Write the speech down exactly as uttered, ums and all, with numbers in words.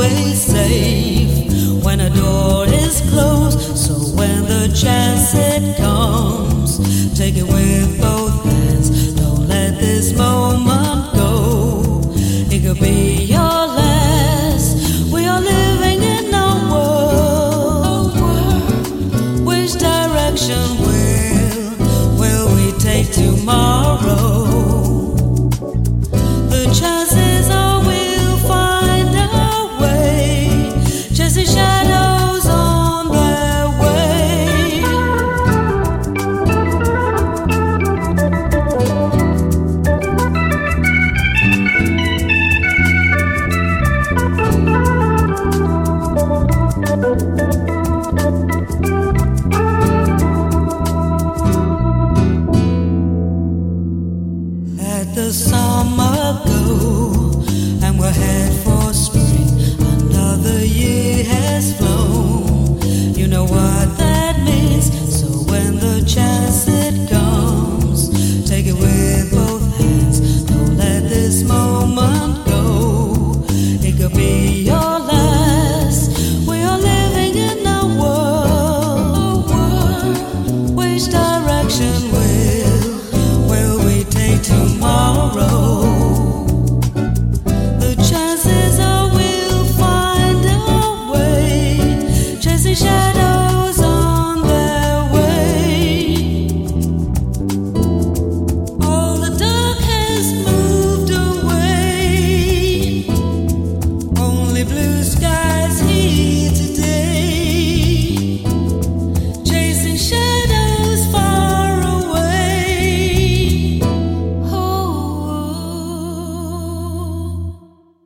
always safe when a door is closed. So when the chance it comes, take it with both hands. Don't let this moment go. It could be your last. We are living in a world. Which direction will will we take tomorrow? The chance